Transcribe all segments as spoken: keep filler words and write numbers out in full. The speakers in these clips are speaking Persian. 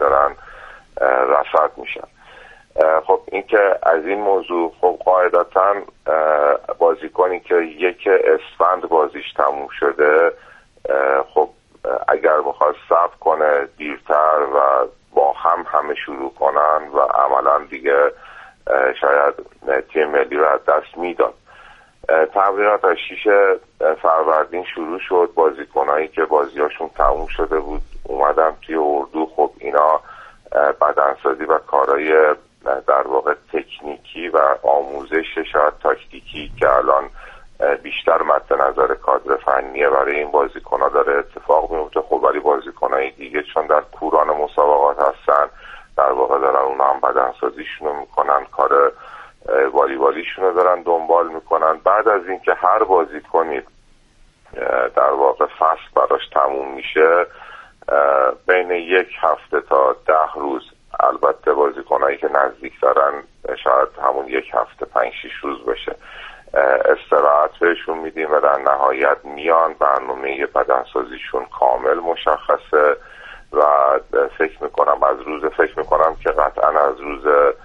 دارن رصد میشن. خب این که از این موضوع، خب قاعدتا بازیکنی که یک اسفند بازیش تموم شده، خب اگر میخواد صبر کنه دیرتر و با هم همه شروع کنن و عملا دیگه شاید تیم ملی رو از دست میداد. تمرینات از شیش فروردین شروع شد. بازیکنایی که بازیاشون تموم شده بود اومدن توی اردو. خب اینا بدنسازی و کارهای در واقع تکنیکی و آموزش شاید تاکتیکی که الان بیشتر مد نظر کادر فنیه برای این بازیکن‌ها داره اتفاق میفته. خب ولی بازیکنای دیگه چون در کوران مسابقات هستن، در واقع دارن اونها هم بدنسازیشونو میکنن، کار والیبالیشونو دارن دنبال میکنن. بعد از اینکه هر بازیکنی در واقع فصل براش تموم میشه، بین یک هفته تا ده روز، البته بازیکنایی که نزدیک دارن شاید همون یک هفته پنج شیش روز بشه، استراحت بهشون میدیم و در نهایت میان. برنامه بدنسازیشون کامل مشخصه و فکر میکنم از روز فکر میکنم که قطعا از روز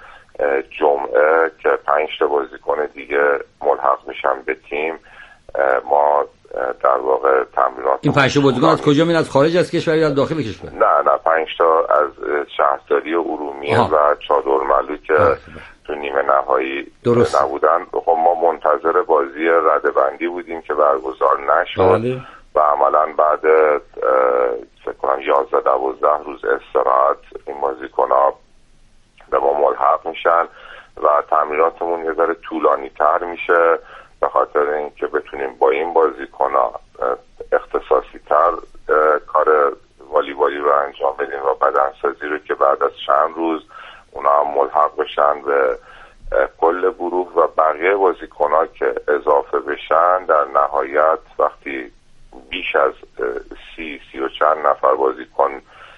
جمعه که پنج تا بازیکن دیگه ملحق میشن به تیم، ما در واقع تمرینات. این پنج تا بازیکن از کجا میان؟ از خارج از کشور یا از داخل کشور؟ نه نه پنج تا از شهرداری ارومیه و چادرملو که تو نیمه نهایی درست نبودن. خب ما منتظر بازی رده‌بندی بودیم که برگزار نشد. بله. و عملا بعد فکر کنم یازده دوازده روز استراحت این بازیکن‌ها به ما ملحق میشن و تمریناتمون یه ذره طولانی تر میشه به خاطر اینکه بتونیم با این بازیکن‌ها اختصاصی تر کار والیبالی رو انجام بدیم و بدنسازی رو که بعد از چند روز اونا هم ملحق بشن به کل گروه و بقیه بازیکن‌ها که اضافه بشن. در نهایت وقتی بیش از سی سی و چند نفر بازیکن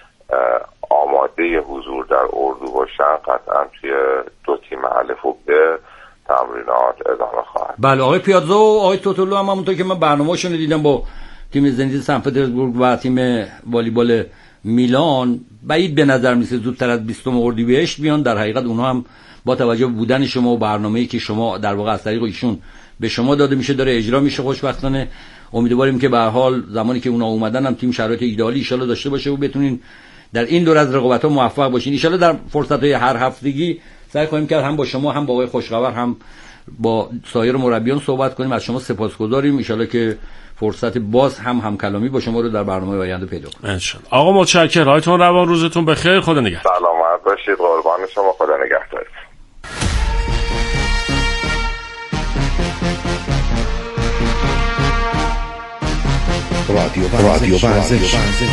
آماده حضور در اردو باشن، قطعا توی دو تیم الف و ب تمرینات ادامه خواهد. بله آقای پیازا و آقای توتولو هم همونطور که من برنامه‌شون رو دیدم با تیم زنیت سن پترزبورگ و تیم والیبال میلان، بعید به نظر میسه زودتر از بیستم اردیبهشت بیان. در حقیقت اونها هم با توجه به بودن شما و برنامه‌ای که شما در واقع از طریق ایشون به شما داده میشه داره اجرا میشه. خوشبختانه امیدواریم که به هر حال زمانی که اونها اومدن هم تیم شرایط ایدئالی ان شاءالله داشته باشه و بتونین در این دور از رقابت‌ها موفق باشین. ان شاءالله در فرصت‌های هر هفتگی سعی کنیم که هم با شما هم با آقای خوشخبر هم با سایر مربیان صحبت کنیم. از شما سپاسگزاریم. ان شاءالله که فرصت باز هم هم کلامی با شما رو در برنامه آینده پیدا کنیم ان شاءالله. آقا متشکرم. هایتون روان، روزتون بخیر. خدا نگهدار. سلامت باشید. قربان شما. خدا نگهدار. رادیو رادیو ورزش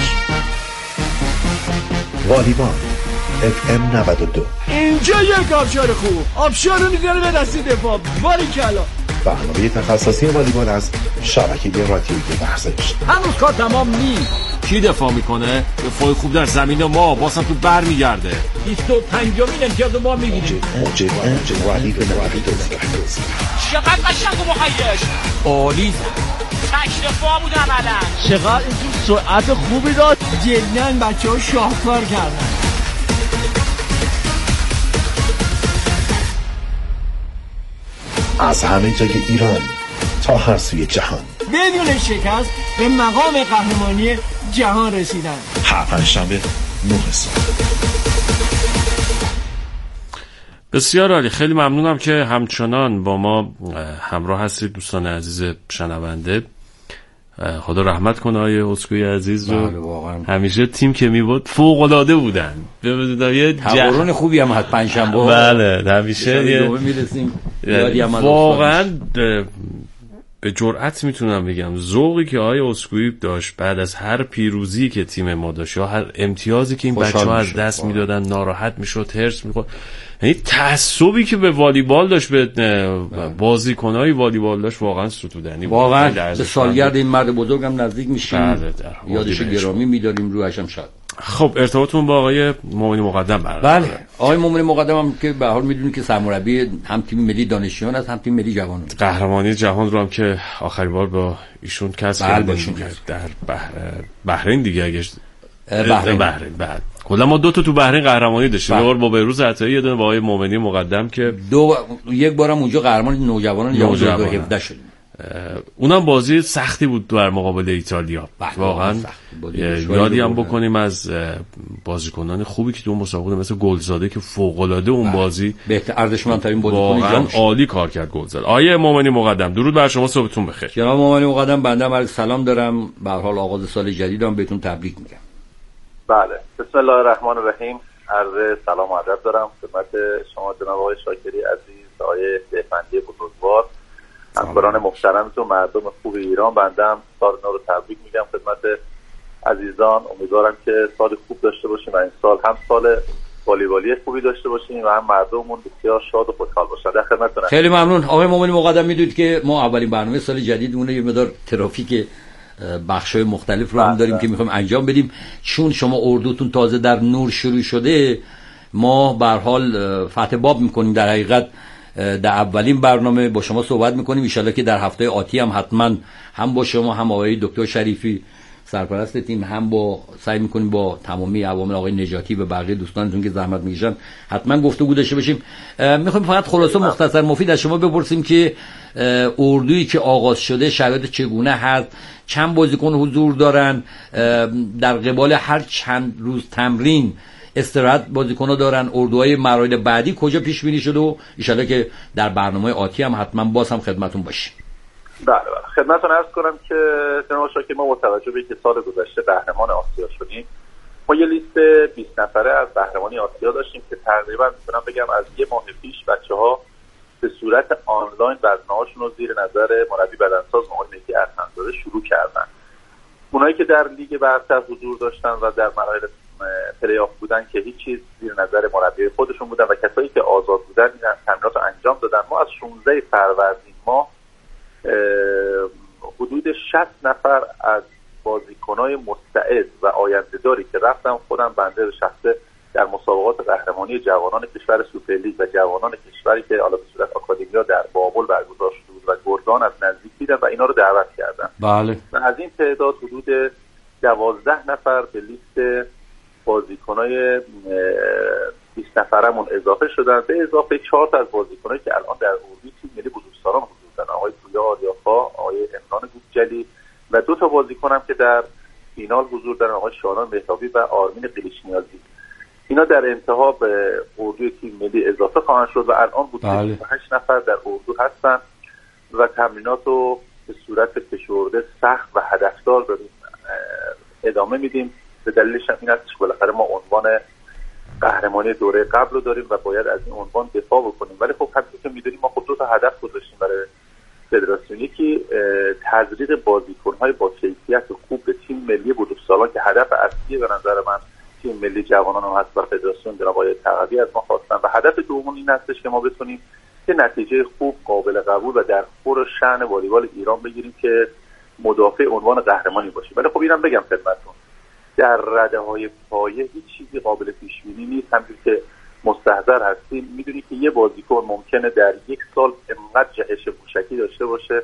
والیبال اف ام نود و دو. اینجا یک آبشار خوب آبشار رو میذاره به دستی دفاع. باریکلا. برنامه تخصصی والیبال از شبکه رادیویی ورزش. هنوز کار تمام نیست. کی دفاع میکنه؟ دفاع خوب در زمین ما بازم تو برمیگرده. بیست و پنجمین امتیاز ما میگیریم. موجب موجب رادیو نود و دو. چقدر قشنگ و مهیج. عالی. تک دفاع بود عملا. چقدر این تو سرعت خوبی داد. جلن بچه‌ها شاهکار کردن. از همه جای ایران تا هر سوی جهان بدون شکست به مقام قهرمانی جهان رسیدن. هر پنجشنبه نه صبح. بسیار عالی. خیلی ممنونم که همچنان با ما همراه هستید دوستان عزیز شنونده. خدا رحمت کنه آقای اسکوئی عزیز رو. همیشه تیم که میبود فوق العاده بودن. یه تقارن خوبی هم هست پنجشنبه. بله همیشه یه میرسیم. واقعا به جرئت میتونم بگم ذوقی که آقای اسکوئی داشت بعد از هر پیروزی که تیم ما داشت یا هر امتیازی که این بچه‌ها از دست میدادن ناراحت میشد، هرس میخورد. یعنی تعصبی که به والیبال داشت، به بازیکن‌های والیبال داشت، واقعا ستودنی. واقعا به سالگرد این مرد بزرگم نزدیک میشیم. یادش گرامی می‌داریم، روحش هم شاد. خب ارتباطتون با آقای مومنی مقدم برقرار. بله آقای مومنی مقدم هم که به هر حال میدونید که سرمربی هم تیم ملی دانشجویان است هم تیم ملی جوانان. قهرمانی جهان رو هم که آخرین بار با ایشون کسب کردیم در بحرین دیگه اگه بحرین بحرین بعد کلا ما دو تا تو بحرین قهرمانی داشتیم، یه بار با بهروز عطایی، یه دونه با آقای مومنی مقدم که دو یک بارم اونجا قهرمان نوجوانان جام دو هزار و هفده شدیم. اونم بازی سختی بود در مقابل ایتالیا. واقعا یادی هم بکنیم از بازیکنان خوبی که تو مسابقه مثل گلزاده که فوق العاده اون بازی بهتر ارزشمندترین بازیکن جام عالی کار کرد گلزاده. آیه مومنی مقدم درود بر شما، صبحتون بخیر. جناب مومنی مقدم، بنده عرض سلام دارم، به هر حال آغاز سال جدیدم بهتون تبریک میگم. بله، بسم الله الرحمن الرحیم. عرض سلام و ادب دارم خدمت شما جناب آقای شاکری عزیز، آقای دهفندی بزرگوار، همکاران محترمتون، مردم خوب ایران. بنده هم سال نو رو تبریک میگم خدمت عزیزان. امیدوارم که سال خوب داشته باشیم و این سال هم سال والیبالی خوبی داشته باشیم و هم مردممون بسیار شاد و خوشحال باشن. در خدمتتونم. خیلی ممنون. آقای مومنی مقدم، میدونید که ما اولین برنامه سال جدیدمون یه مقدار ترافیک بخشای مختلف رو هم داریم که میخوایم انجام بدیم. چون شما اردوتون تازه در نور شروع شده، ما به هر حال فتح باب میکنیم. در حقیقت در اولین برنامه با شما صحبت میکنیم، ان شاءالله که در هفته آتی هم حتما هم با شما، هم آقای دکتر شریفی سرپرست تیم، هم با سعی میکنیم با تمامی عوامل، آقای نجاتی و بقیه دوستانتون که زحمت میکشن، حتما گفتگو داشته باشیم. میخوایم فقط خلاصه مختصر مفید از شما بپرسیم که اردویی که آغاز شده شرایط چگونه هست، چند بازیکن حضور دارن، در قبال هر چند روز تمرین استراحت بازیکن‌ها دارن، اردوهای مراحل بعدی کجا پیش بینی شده و ان شاءالله که در برنامه آتی هم حتما باز هم خدمتتون باشیم. بله بله، خدمتتون عرض کنم که جناب شاکر، ما با توجه به اینکه سال گذشته قهرمان آسیا شدیم، ما یه لیست بیست نفره از قهرمانی آسیا داشتیم که تقریبا میتونم بگم از یه ماه پیش بچه‌ها به صورت آنلاین وزنه‌هاشون رو زیر نظر مربی بدنساز آقای مهدی ارسنزاده شروع کردن. اونایی که در لیگ برتر حضور داشتن و در مراحل پلی آف بودن که هیچ چیز زیر نظر مربی خودشون بودن و کسایی که آزاد بودن این تمرینات رو انجام دادن. ما از شانزده فروردین ما حدود شصت نفر از بازیکنای مستعد و آینده‌داری که رفتم خودم بنده به شخصه در مسابقات قهرمانی جوانان کشور سوپرلیگ و جوانان کشوری که حالا به صورت آکادمیا در بابل برگزار شده بود و گردان از نزدیک دیدم و اینا رو دعوت کردم. بله. و از این تعداد حدود دوازده نفر به لیست بازیکنای بیست نفرمون اضافه شدن، به اضافه چهار تا از بازیکنایی که الان در اردوی تیم ملی بزرگسالان حضور دارن، آقای پویا آریاخا، آقای عمران گوجلی و دو تا بازیکن هم که در فینال حضور دارن، آقای شاران مهتابی و آرمین قلیچنیازی. اینا در انتها به اردوی تیم ملی اضافه خواهند شد و الان حدود بله. هشت نفر در اردو هستن و تمرینات رو به صورت فشرده، سخت و هدفدار ادامه میدیم. به دلیلش هم این است که بالاخره ما عنوان قهرمانی دوره قبل رو داریم و باید از این عنوان دفاع بکنیم. ولی خب همونطور که میدونیم ما خب دو تا هدف گذاشتیم برای فدراسیون، یکی تزریق بازیکن‌های با کیفیت خوب به تیم ملی بزرگسالان که هدف اصلی به نظر من تیم ملی جوانان هم هست و فدراسیون جناب آقای تقوی از ما خواستن. و هدف دوم این هستش که ما بتونیم که نتیجه خوب، قابل قبول و در خور شأن والیبال ایران بگیریم که مدافع عنوان قهرمانی باشیم. ولی خب اینم بگم خدمتتون، در رده‌های پایه هیچ چیزی قابل پیش بینی نیست. همونجوری که مستحضر هستیم میدونی که یه بازیکن ممکنه در یک سال انقدر جهش موشکی داشته باشه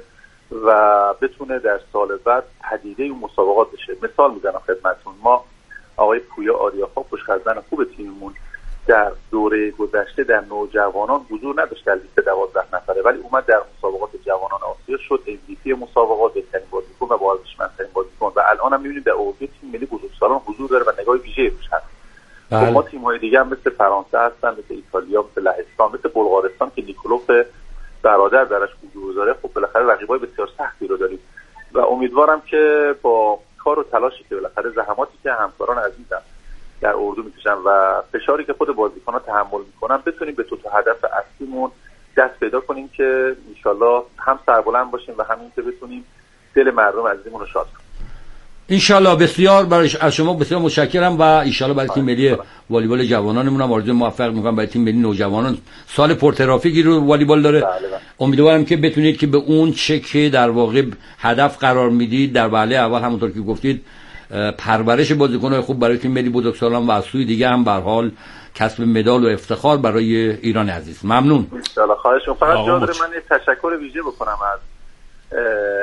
و بتونه در سال بعد پدیده اون مسابقات بشه. مثال میزنم خدمتتون، ما آقای پویا آریاخا پشت‌خزن خوب تیممون در دوره گذشته در نوجوانان حضور نداشت در لیست دوازده نفره، ولی اومد در مسابقات جوانان آسیا شد ام وی پی مسابقات، بهترین بازیکن و با ارزشمندترین بازیکن و الان هم می‌بینید در اردوی تیم ملی بزرگسالان حضور داره و نگاه ویژه‌ای روش هست. بله. ما تیم‌های دیگه هم مثل فرانسه هستن، مثل ایتالیا، مثل لهستان، مثل بلغارستان که نیکولوف برادر درش حضور داره. خب بالاخره رقیبای بسیار سختی رو داریم و امیدوارم که با کار و تلاشی که بالاخره زحماتی که همکاران عزیزم در اردو میکشن و فشاری که خود بازیکن‌ها تحمل میکنن بتونیم به دو تا هدف اصلیمون دست پیدا کنیم که انشالله هم سربلند باشیم و همین که بتونیم دل مردم عزیزمون رو شاد کنیم. انشالله. بسیار برای از شما بسیار متشکرم و انشالله برای تیم ملی والیبال جوانانمون هم آرزوی موفق میکنم. برای تیم ملی نوجوانان سال پرترافیکی رو والیبال داره. بله بله. امیدوارم که بتونید که به اون چه که در واقع هدف قرار میدید در وهله اول همونطور که گفتید پرورش بازیکن‌های خوب برای تیم ملی بزرگسالان و از سوی دیگه هم به هر حال کسب مدال و افتخار برای ایران عزیز. ممنون. ان شاء الله. خواهش می‌کنم. فقط جا داره من یه تشکر ویژه بکنم از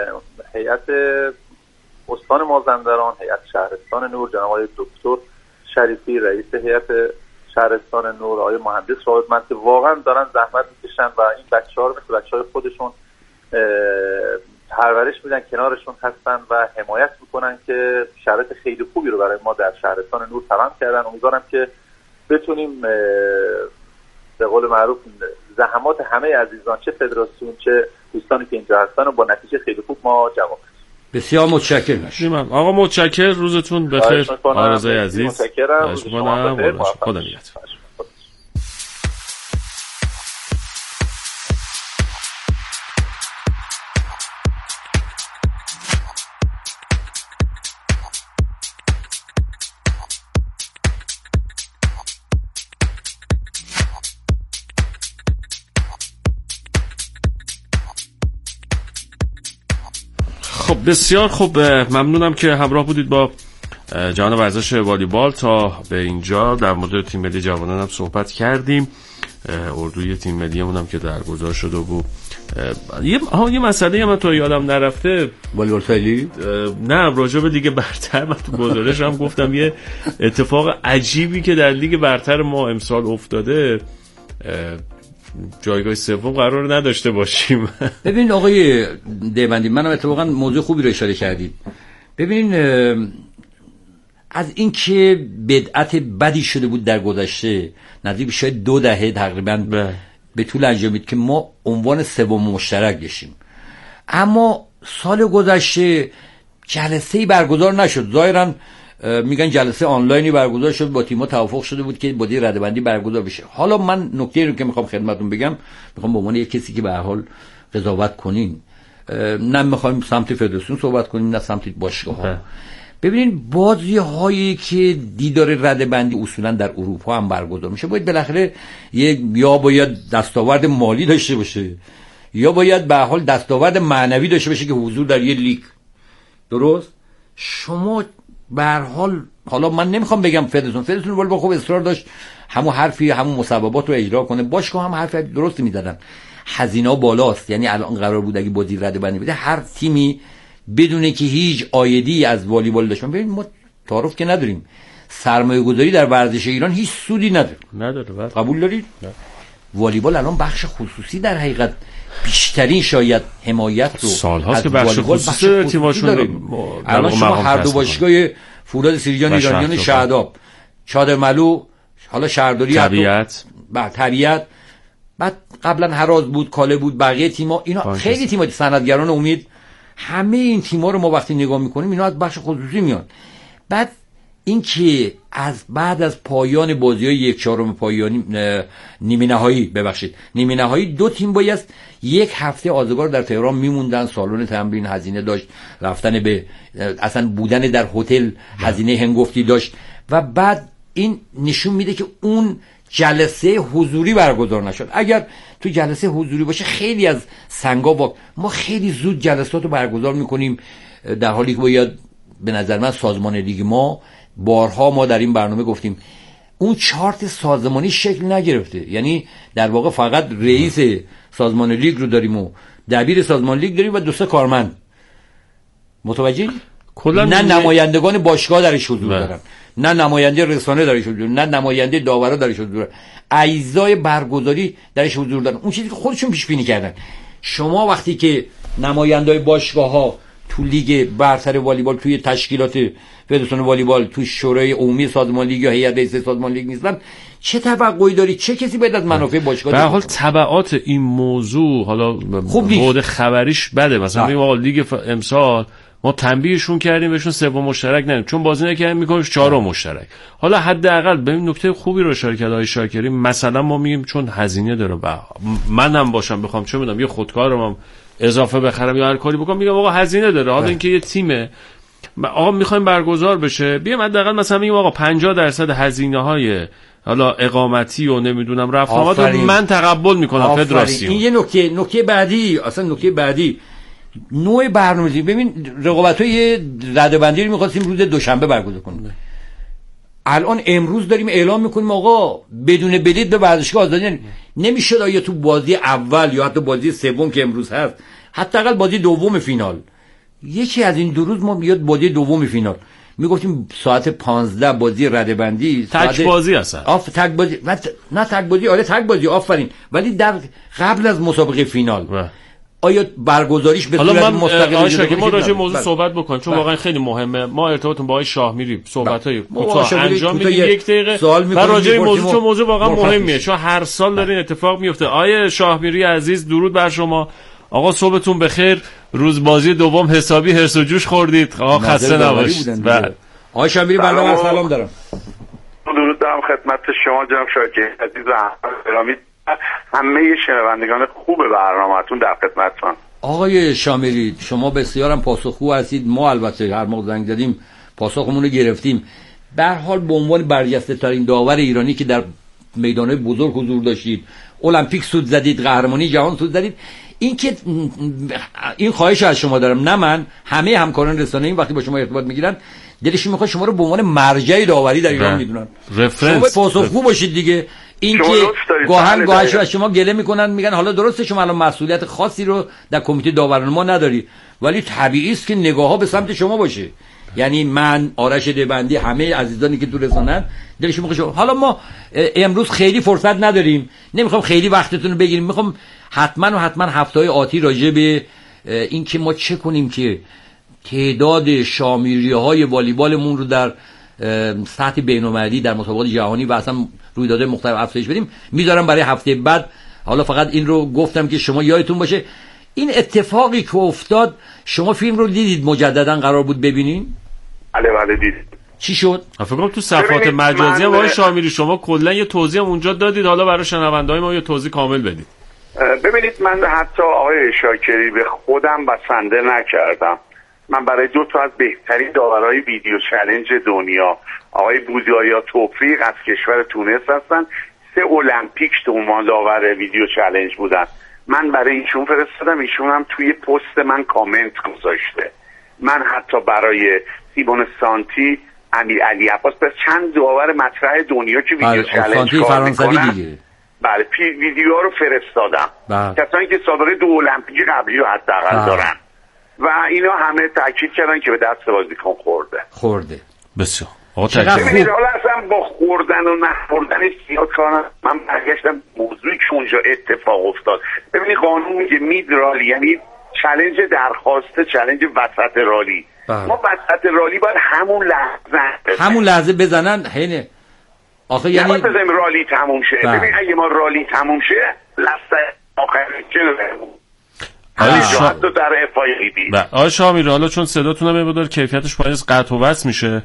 هیئت استان مازندران، هیئت شهرستان نور، جناب آقای دکتر شریفی رئیس هیئت شهرستان نور، آقای مهندس راودمند که واقعا دارن زحمت میکشن و این بچه‌ها رو مثل بچه‌های خودشون پرورش میدن، کنارشون هستن و حمایت میکنن که شرایط خیلی خوبی رو برای ما در شهرستان نور فراهم کردن. امیدوارم که بتونیم به قول معروف زحمات همه عزیزان چه فدراسیون چه دوستانی که اینجا هستن و با نتیجه خیلی خوب ما جواب بدیم. بسیار متشکرم آقا، متشکر، روزتون بخیر. آرزوی عزیز، متشکرم. خدا نگهدار. خب بسیار خوب، ممنونم که همراه بودید با جهان ورزش والیبال. تا به اینجا در مورد تیم ملی جوانان هم صحبت کردیم، اردوی تیم ملیمون هم که درگذار شده بود. یه ها یه مسئله من تو یادم نرفته، والیبال فعلی نه راجع به لیگ برتر من تو گزارش هم گفتم یه اتفاق عجیبی که در لیگ برتر ما امسال افتاده، جایگاه سوم قرار نداشته باشیم. ببین آقای دیوندی، منم اتفاقا موضوع خوبی رو اشاره کردید. ببین از این که بدعت بدی شده بود در گذشته نزدیک شاید دو دهه تقریبا به طول انجامید که ما عنوان سوم مشترک گشیم، اما سال گذشته جلسه‌ای برگزار نشد. ظاهرا میگن جلسه آنلاینی برگزار شد، با تیم‌ها توافق شده بود که بازی رده‌بندی برگزار بشه. حالا من نکته رو که میخوام خدمتتون بگم، میخوام به عنوان یک کسی که به هر حال قضاوت کنین، نه میخوایم سمت فدراسیون صحبت کنیم نه سمت باشگاه‌ها. ببینین بازی‌هایی که دیدار رده‌بندی اصولا در اروپا هم برگزار میشه، باید بالاخره یک یا باید دستاورد مالی داشته باشه یا باید به هر حال دستاورد معنوی داشته باشه که حضور در یک لیگ. درست؟ شما به هر حال، حالا من نمیخوام بگم فدراسیون فدراسیون ولی با خوب اصرار داشت همون حرفی همون مسببات رو اجرا کنه، باشگاه هم حرف درست میزدن، هزینه بالاست. یعنی الان قرار بود اگه بازی رده‌بندی بده هر تیمی بدونه که هیچ عایدی از والیبال داشت. ببین ما تعارف که نداریم، سرمایه گذاری در ورزش ایران هیچ سودی نداره. نداره. قبول دارید؟ والیبال الان بخش خصوصی در حقیقت بیشترین شاید حمایت رو سال‌هاست که بخش خصوصی تیم‌هاشون الان شما هر دو باشگاه فولاد سیریجان ایرانیان شهداب، چادر ملو، حالا شهرداری طبیعت، بعد طبیعت، بعد قبلا هراز بود، کاله بود، بقیه تیم‌ها اینا بانکس. خیلی تیم‌ها صنعتگران امید، همه این تیم‌ها رو ما وقتی نگاه می‌کنیم اینا از بخش خصوصی میان. بعد این که از بعد از پایان بازی‌های یک چهارم پایانی نیمه نهایی ببخشید نیمه نهایی دو تیم باید یک هفته آزگار در تهران میموندن، سالن تمرین هزینه داشت، رفتن به اصلا بودن در هتل هزینه هنگفتی داشت و بعد این نشون میده که اون جلسه حضوری برگزار نشد. اگر تو جلسه حضوری باشه خیلی از سنگا با ما خیلی زود جلسات رو برگزار میکنیم، در حالی که باید به نظر من سازمان لیگ ما، بارها ما در این برنامه گفتیم، اون چارت سازمانی شکل نگرفته. یعنی در واقع فقط رئیس سازمان لیگ رو داریم و دبیر سازمان لیگ داریم و دو سه کارمند. متوجه؟ نه نمایندگان باشگاه درش حضور دارن، نه نماینده رسانه درش حضور دارن، نه نماینده داورا درش حضور دارن، اعضای برگزاری درش حضور دارن، اون چیزی که خودشون پیش بینی کردن. شما وقتی که نمایندای باشگاه‌ها تو لیگ برتر والیبال، توی تشکیلات فدراسیون والیبال، تو شورای عمومی سازمان لیگ یا هیئت رئیسه سازمان لیگ نیستن، چه توقعی داری؟ چه کسی باید از منافع باشگاه؟ به هر حال تبعات این موضوع حالا بود خبریش بده. مثلا میگم آقا لیگ امسال ما تنبیهشون کردیم بهشون سوم مشترک ندیم چون بازی نکردن، میگن چهارم مشترک. حالا حداقل ببین نکته خوبی رو اشاره کرد آقای شاکری، مثلا ما میگیم چون هزینه داره، منم باشم بخوام چه میدونم یه خودکارم اضافه بخرم یا هر کاری بکنم، میگم آقا هزینه داره. حالا اینکه یه تیمه آقا میخوایم برگزار بشه، بیام حداقل مثلا میگم آقا پنجاه درصد هزینه‌های حالا اقامتی و نمیدونم رفت آمد من تقبل میکنم فدراسیون. این یه نکته نکته بعدی، اصلا نکته بعدی نوع برنامه‌ریزی. ببین رقابت‌های رده‌بندی رو می‌خواستیم روز دوشنبه برگزار کنیم، الان امروز داریم اعلام میکنیم آقا بدون بلیط به ورزشگاه آزادی نمیشه. آیا تو بازی اول یا حتی بازی سوم که امروز هست، حداقل بازی دوم فینال، یکی از این دو روز ما بیاد بازی دوم فینال میگفتیم ساعت پانزده بازی ردبندی، تک ساعت بازی هستن. آف تک بازی نه تک بازی آره تک بازی آفرین، ولی در قبل از مسابقه فینال بله. آیا برگزاریش به صورت مستقل آیا ما راجع به موضوع صحبت بکنیم چون واقعا خیلی مهمه. ما ارتباطمون با آقای شاهمیری صحبت‌های کوتاه انجام میدیم یک دقیقه و راجع به موضوع چون موضوع واقعا مهمه چون هر سال داره این اتفاق میفته. آقای شاهمیری عزیز درود بر شما. آقا صبحتون بخیر. روز بازی دوم حسابی هرس و جوش خوردید. آقا خسته نباشید. بله آقای شاهمیری بنده سلام دارم. درود دارم خدمت شما جناب شاکر عزیز و گرامی، همه شنوندگان خوب برنامه‌تون در خدمتتون. آقای شامیری شما بسیارم پاسخگو هستید. ما البته هر موقع زنگ زدیم پاسخمون رو گرفتیم. به هر حال به عنوان برجسته ترین داور ایرانی که در میدان‌های بزرگ حضور داشتید، المپیک سود زدید، قهرمانی جهان سود زدید، این که این خواهش از شما دارم، نه من، همه همکاران رسانه‌ای وقتی با شما ارتباط میگیرن دلشون میخواد شما رو به عنوان مرجع داوری در ایران میدونن. رفرنس شما پاسخگو باشید دیگه. این که گاهن گاهش از شما گله میکنن میگن حالا درسته شما الان مسئولیت خاصی رو در کمیته داوران ما نداری، ولی طبیعی است که نگاه‌ها به سمت شما باشه. یعنی من، آرش دبندی، همه عزیزانی که تو رسانه‌ن دلشون میخواد. حالا ما امروز خیلی فرصت نداریم، نمیخوام خیلی وقتتون رو بگیریم، میخوام حتما و حتما هفته‌های آتی راجع به این که ما چه کنیم که تعداد شامیری‌های والیبالمون رو در سطح بین‌المللی در مسابقات جهانی و اصلا رویدادهای مختلف افزایش بدیم میذارم برای هفته بعد. حالا فقط این رو گفتم که شما یادتون باشه این اتفاقی که افتاد. شما فیلم رو دیدید مجددا قرار بود ببینین؟ بله بله دیدید. چی شد؟ فکر کنم تو صفحات مجازی هم آقای شامیری شما کلا یه توضیح هم اونجا دادید، حالا برای شنونده‌های ما یه توضیح کامل بدید. ببینید من حتی آقای شاکری به خودم بسنده نکردم. من برای دو تا از بهترین داورای ویدیو چالش دنیا، آقای بودایا توفیق از کشور تونس هستن، سه المپیک تو عنوان داور ویدیو چالش بودن. من برای ایشون فرستادم، ایشون هم توی پست من کامنت گذاشته. من حتی برای سیمون سانتی، امیر علی عباس، بس چند داور مطرح دنیا که ویدیو چالش کار میکنن، بله پی ویدیوها رو فرستادم. کسانی که سابقه دو المپیک قبلی رو حداقل دارن و اینا همه تاکید کردن که به دست بازیکن خورده. خورده. بسیار. آقا تاکید. ببینید حالا اصلا با خوردن و نخوردنش زیاد کار من برگشتم موضوعی که اونجا اتفاق افتاد. ببینید قانون میگه مید رالی، یعنی چالش درخواسته، چالش وسط رالی. بله. ما وسط رالی باید همون لحظه همون لحظه بزنن. هینه آخه یعنی باید بزنیم رالی تموم شه. ببین اگه ما رالی تموم شه لحظه آخر چه آقای شا... در افایدی. آقای شاهمیری حالا چون صداتون هم بدار کیفیتش پایین قطع و وصل میشه،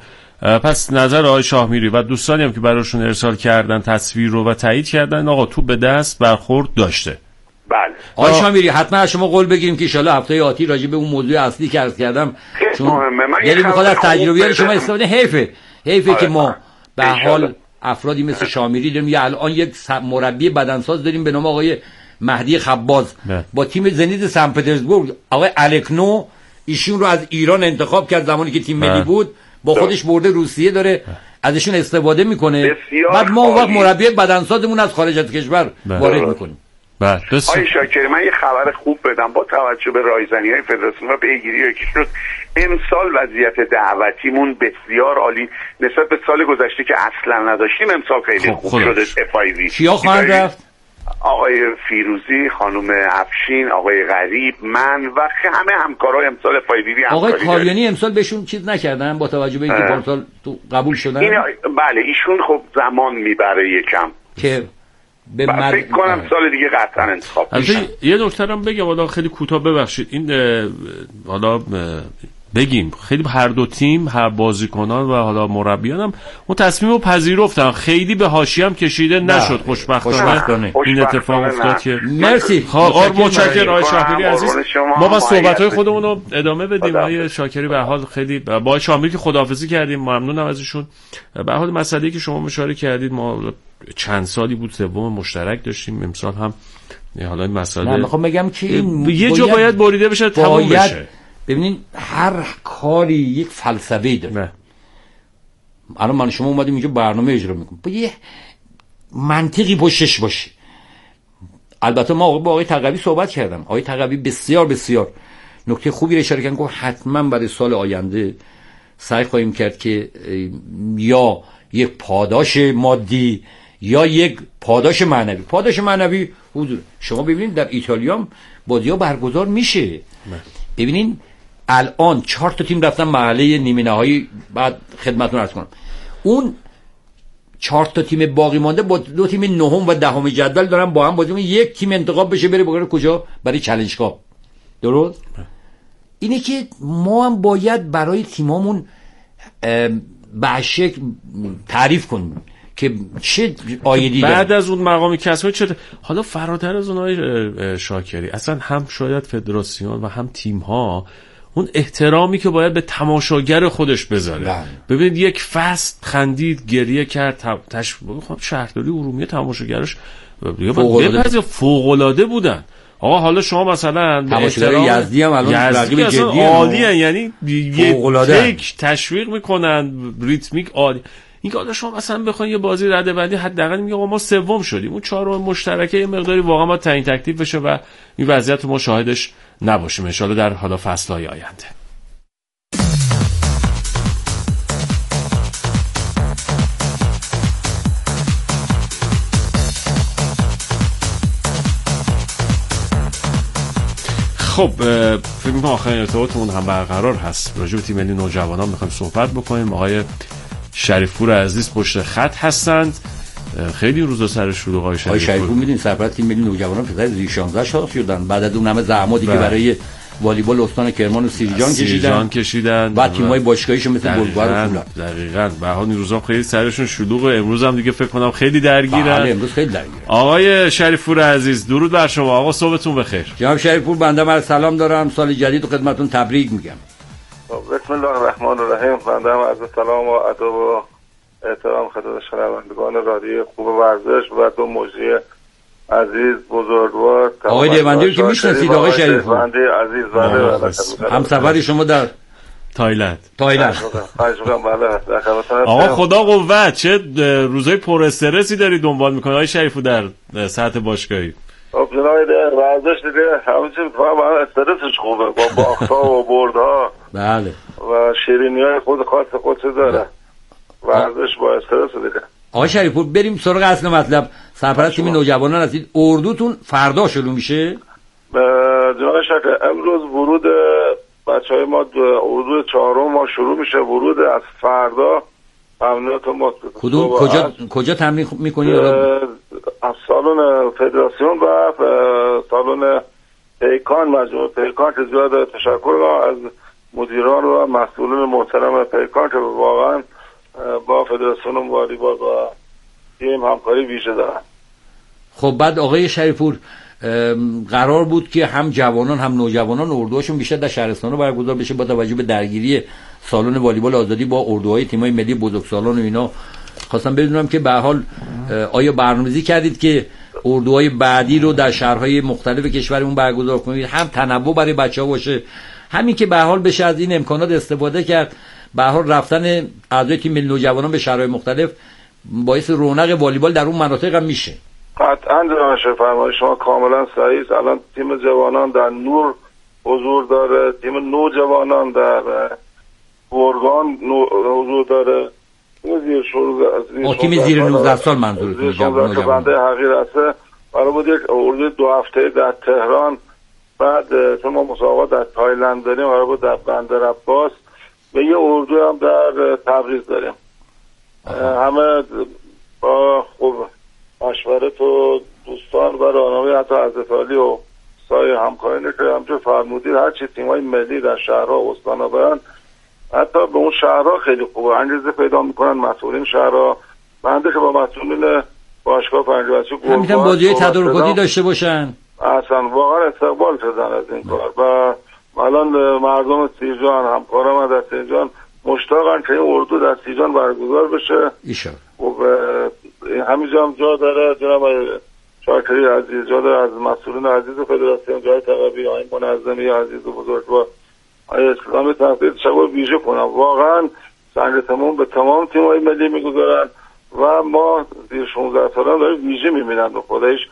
پس نظر آقای شاهمیری و دوستانی هم که براشون ارسال کردن تصویر رو و تایید کردن آقا تو به دست برخورد داشته. بله آقای شاهمیری حتما از شما قول بگیریم که ان شاءالله هفته آتی راجع به اون موضوع اصلی که عرض کردم چون یعنی میخواد از تجربیات شما استفاده. حیفه حیفه آره که ما به حال افرادی مثل شاهمیری داریم. یا الان یک مربی بدنساز داریم به نام آقای مهدی خباز به. با تیم زنیت سن پترزبورگ. آقای الکنو ایشون رو از ایران انتخاب کرد زمانی که تیم ملی بود، با خودش برده روسیه، داره ازشون استفاده میکنه. بعد ما اون وقت مربی بدنسازمون از خارج از کشور وارد میکنیم. بله آقای شاکری من یه خبر خوب بدم با توجه به رایزنی‌های فدراسیون و پیگیری که شد. امسال وضعیت دعوتیمون بسیار عالی نسبت به سال گذشته که اصلا نداشتیم. امسال خیلی خوب شده. اف آی وی کیا خواهند رفت؟ آقای فیروزی، خانم افشین، آقای غریب، من و همه همکارای امسال اف آی وی. آقای کاریانی امسال بهشون چیز نکردن با توجه به اینکه پارسال تو قبول شدن؟ این بله ایشون خب زمان میبره یکم که به مد... فکر کنم سال دیگه قطعا انتخاب میشن. یه نکته‌ام بگم حالا خیلی کوتاه ببخشید این حالا بگیم خیلی هر دو تیم، هر بازیکنان و حالا مربیان هم اون تصمیم رو پذیرفتن، خیلی به حاشیه هم کشیده نشد. خوشبختانه این اتفاق افتاد که مرسی. خب متشکرم آقای شاکری عزیز. ما با صحبت‌های خودمون رو ادامه بدیم. آقای شاکری به حال خیلی با آقای شامیری که خداحافظی کردیم، ممنونم ازشون. به حال مسئله‌ای که شما اشاره کردید ما چند سالی بود سوم مشترک داشتیم، امسال هم حالا این مسئله من میخوام بگم که یه جا باید بریده بشه، تموم بشه. ببینین هر کاری یک فلسفه‌ای داره. الان من شما اومدیم اینجا برنامه اجرا میکنیم با یه منطقی پشتش باشه. البته ما با آقای تقوی صحبت کردم. آقای تقوی بسیار بسیار نکته خوبی رو اشاره کردن، گفت حتما برای سال آینده سعی خواهیم کرد که یا یک پاداش مادی یا یک پاداش معنوی. پاداش معنوی حضور شما ببینید در ایتالیا هم بازی‌ها برگزار میشه. ببینید الان چهار تا تیم رفتن مرحله نیمه نهایی. بعد خدمتتون عرض کنم اون چهار تا تیم باقی مانده با دو تیم نهم و دهم جدول دارن با هم بازی می‌کنن. یک تیم انتخاب بشه بره بگره کجا؟ برای چالش کاپ. درست؟ اینه که ما هم باید برای تیمامون به شکل تعریف کنیم که چه آیدی بعد داریم. از اون مقامی کسب چه حالا فراتر از اونهای شاکری اصلا هم شاید فدراسیون و هم تیم ها اون احترامی که باید به تماشاگر خودش بذاره. بله. ببینید یک فصل خندید گریه کرد تش... شهرداری ارومیه تماشاگرش فوق العاده بودن. آقا حالا شما مثلا تماشاگر یزدی هم الان رقیب جدی عالیه، یعنی یک تشویق میکنن ریتمیک عالی. این که حالا شما مثلا بخواید یه بازی رده بندی حداقل میگه آقا ما سوم شدیم، اون چهارم مشترکه یه مقداری واقعا ما تعیین تکلیف بشه و این وضعیت رو ما شاهدش نباشیم ان شاءالله در حالا فصل‌های آینده. خب فکر می‌کنم آخرین ارتباطمون هم برقرار هست. راجع به تیم ملی نوجوانان می‌خوایم صحبت بکنیم. آقای شریفپور عزیز پشت خط هستند. خیلی روزا سر شلوغ های شریفپور. آقای شریفپور می‌دونید سرپرست تیم ملی نوجوانان پسر زیر شانزده سال شدن بعد از اون همه زحماتی که برای والیبال استان کرمان و سیرجان کشیدن سیرجان کشیدن و تیم‌های باشگاهیشون مثل بلوار و فولاد. دقیقاً. به حال این روزا خیلی سرشون شلوغه. امروز هم دیگه فکر کنم خیلی درگیرن. بله امروز خیلی درگیرن. آقای شریفپور عزیز درود بر شما. آقا صبحتون بخیر. جناب شریفپور بنده عرض سلام دارم. سال جدید رو خدمتتون تبریک میگم. بسم الله الرحمن الرحیم. بنده هم عرض سلام و ادب و احترام خدمت شنوندگان رادیو خوب ورزش و دو مجری عزیز بزرگوار آقای دیوندی رو که میشناسید آقای شریفپور بنده عزیز بنده همسفری شما در تایلند تایلند آقا خدا قوت. چه روزای پر استرسی داری دنبال میکنی آقای شریفپور در سطح باشگاهی؟ خب جناب ورزش دیگه همه چیز فهم استرسش خوبه با باخت‌ها و بردها بله و شیرینی‌های خود خاص خودش داره. ورزش با استرس دیگه. آقای شریفپور بریم سراغ اصل مطلب. سرپرست تیم نوجوانان هستید. اردوتون فردا شروع میشه؟ جناب شکر امروز ورود بچهای ما اردو چهارم ما شروع میشه. ورود از فردا تمرینات ما کدوم کجا از... کجا تمرین میکنید؟ از سالن فدراسیون و سالن پیکان مجموعه پیکان که زیاد تشکر از مدیران و مسئولین محترم پیکان که واقعا با فدراسیون والیبال و تیم همکاری ویژه دارن. خب بعد آقای شریفپور قرار بود که هم جوانان هم نوجوانان اردوهاشون بیشتر در شهرستان‌ها برگزار بشه با توجه به درگیری سالن والیبال آزادی با اردوهای تیم‌های ملی بزرگسالان و اینا. خواستم بدونم که به حال آیا برنامه‌ریزی کردید که اردوهای بعدی رو در شهرهای مختلف کشورمون برگزار کنید، هم تنوع برای بچه‌ها باشه، همین که به حال بشه از این امکانات استفاده کرد. به حال رفتن اعضای تیم ملی نوجوانان به شهرهای مختلف باعث رونق والیبال در اون مناطق هم میشه. قطعاً جناب فرمایش شما کاملا صحیح است. الان تیم جوانان در نور حضور داره، تیم نوجوانان در گرگان حضور داره، تیم زیر شروع تیم زیر نوزده سال منظورتون جوانان بنده حقیر است. برای بود یک اردو دو هفته در تهران، بعد چون ما مسابقات در تایلند داریم برای بود در بندر عباس و یه اردو هم در تبریز داریم. همه با خوب مشورت و دوستان و راهنمایی حتی حضرت عالی و سایر همکارانی که همچون فرمودید هر چی تیم‌های ملی در شهرها و استان‌ها برن حتی به اون شهرها خیلی خوبه انگیزه پیدا میکنن مسئولین شهرها. بنده که با مسئولین باشگاه فرنگی گل میتونن بازی تدارکاتی داشته باشن. اصلا واقعا استقبال شدن از این کار و الان مردم سیرجان همکاران در سیرجان مشتاقن که این اردو در سیرجان برگزار بشه. ایشان و همینجا هم جا داره جناب شاکری عزیز، جا داره از مسئولین عزیز فدراسیون جای تقوی آین منظمی عزیز و بزرگوار آیه اسلامی تحقیق شبا ویژه کنم. واقعا سنگ تمام به تمام تیم‌های ملی میگذارن و ما زیر شانزده سالان داریم ویژه میبینن به خودش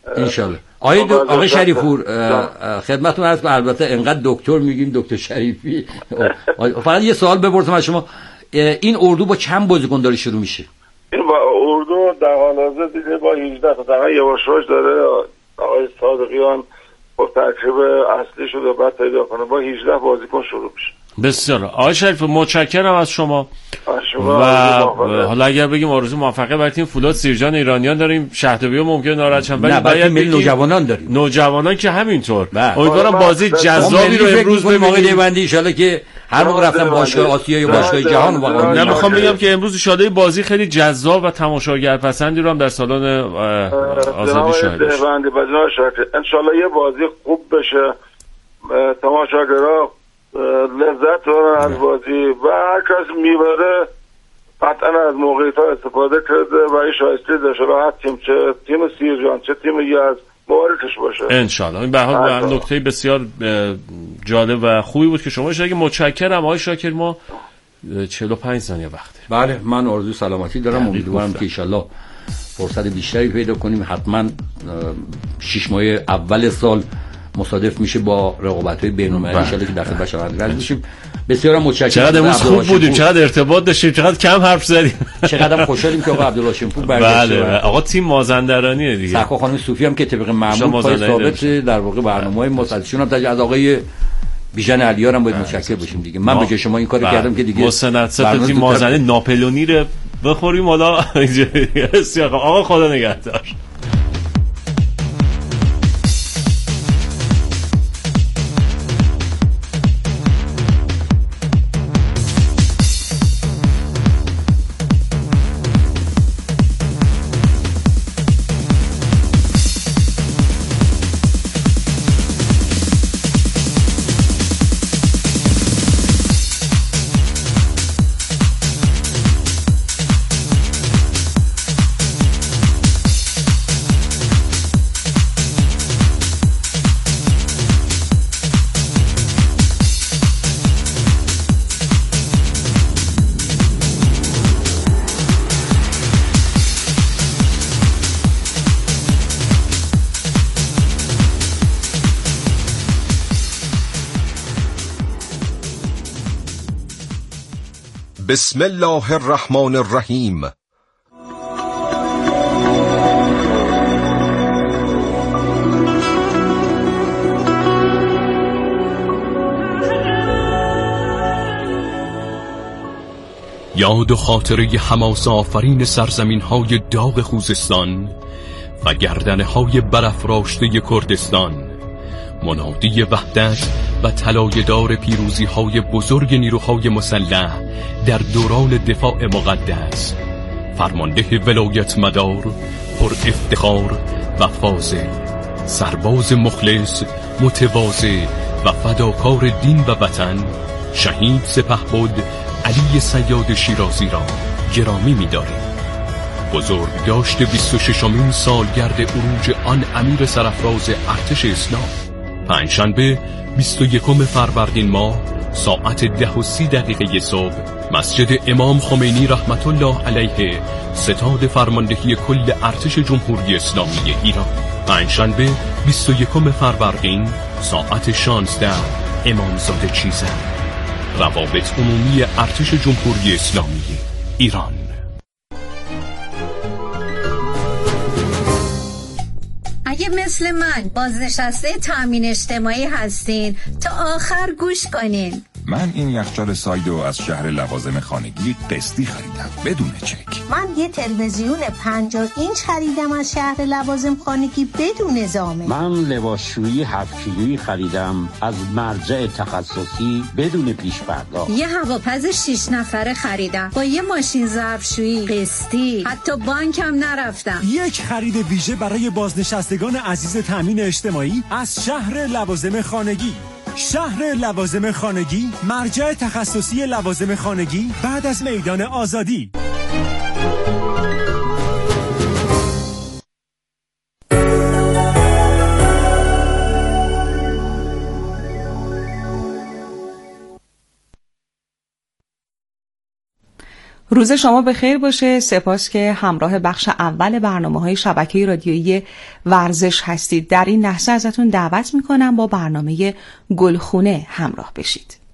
انشالله. آقای دو... آقای شریفپور خدمتتون عرض کنم، البته انقدر دکتر میگیم دکتر شریفی، فقط یه سوال بپرسم از شما، این اردو با چند بازیکن داره شروع میشه؟ این با اردو در حال حاضر دیگه با هجده تا تقریبا یواشاش داره آقای صادقیان با ترکیب اصلی شده بعد پیدا کنه، با هجده بازیکن شروع میشه. بسیار. آقای شریف متشکرم از شما. شما و حالا اگر بگیم آرزو موفقیت برای تیم فولاد سیرجان ایرانیان داریم، شهرداری ممکن ناراحت شن، ولی باید ملی نوجوانان داریم، نوجوانان که همینطور. امیدوارم بازی جذابی رو امروز ببینیم. موقع دیوندی ان شاءالله که هر موقع رفتن باشگاه آسیا یا باشگاه جهان واقعا نه میخوام بگم که امروز ان شاءالله بازی خیلی جذاب و تماشاگر پسندی رو هم در سالن آزادی شاهد باشیم. ان شاءالله یه بازی خوب بشه، تماشاگرها لذت ببرن از بازی و هر کس میبره قطعا از موقعیت ها استفاده کرده و این شایسته داشته هر تیم، چه تیم سیرجان چه تیم یزد مبارکش باشه انشالله. این به هر حال نکته بسیار جالب و خوبی بود که شما اشاره کردید. متشکرم آقای شاکر. ما چهل و پنج ثانیه وقته. بله من آرزوی سلامتی دارم، امیدوارم که ان شاءالله فرصت بیشتری پیدا کنیم. حتما شش ماه اول سال مصادف میشه با رقابت‌های بین‌المللی ان شاءالله که در خدمت شما هستیم. بسیار متشکرم. چقدر امروز خوب بودیم، چقدر ارتباط داشتیم، چقدر کم حرف زدیم. چقدر خوشحالیم که آقا عبدالهاشم‌پور برگشته. بله آقا تیم مازندرانیه دیگه. سرکار خانم صوفی هم که طبق معمول پای ثابت در واقع برنامه‌های مصادفشون هم از آقای بیژن علیار هم باید متشکر باشیم دیگه. من به جای شما این کارو کردم که دیگه مستند ست تیم مازندران ناپلونی رو بخوریم حالا. آقا خدا نگهدار. بسم الله الرحمن الرحیم. یاد و خاطره حماسه آفرین سرزمین های داغ خوزستان و گردنه های برافراشته کردستان، منادی وحدت و طلایه‌دار پیروزی های بزرگ نیروهای مسلح در دوران دفاع مقدس، فرمانده ولایت مدار، پر افتخار و فاضل، سرباز مخلص، متواضع و فداکار دین و وطن، شهید سپهبد علی صیاد شیرازی را گرامی می‌داریم. بزرگداشت بیست و ششمین سالگرد عروج آن امیر سرافراز ارتش اسلام، پنجشنبه بیست و یکم فروردین ماه ساعت ده و سی دقیقه صبح، مسجد امام خمینی رحمت الله علیه، ستاد فرماندهی کل ارتش جمهوری اسلامی ایران. پنجشنبه بیست و یکم فروردین ساعت شانزده امامزاده چیزن، روابط عمومی ارتش جمهوری اسلامی ایران. اگه مثل من بازنشسته تامین اجتماعی هستین تا آخر گوش کنین. من این یخچال سایدو از شهر لوازم خانگی قسطی خریدم بدون چک. من یه تلویزیون پنجاه اینچ خریدم از شهر لوازم خانگی بدون نظامه. من لباسشویی هفت کیلویی خریدم از مرجع تخصصی بدون پیش پرداخت. یه هواپز شش نفره خریدم با یه ماشین ظرفشویی قسطی، حتی بانکم نرفتم. یک خرید ویژه برای بازنشستگان عزیز تامین اجتماعی از شهر لوازم خانگی. شهر لوازم خانگی، مرجع تخصصی لوازم خانگی بعد از میدان آزادی. روز شما بخیر باشه. سپاس که همراه بخش اول برنامه‌های شبکه رادیویی ورزش هستید. در این لحظه ازتون دعوت میکنم با برنامه گلخونه همراه بشید.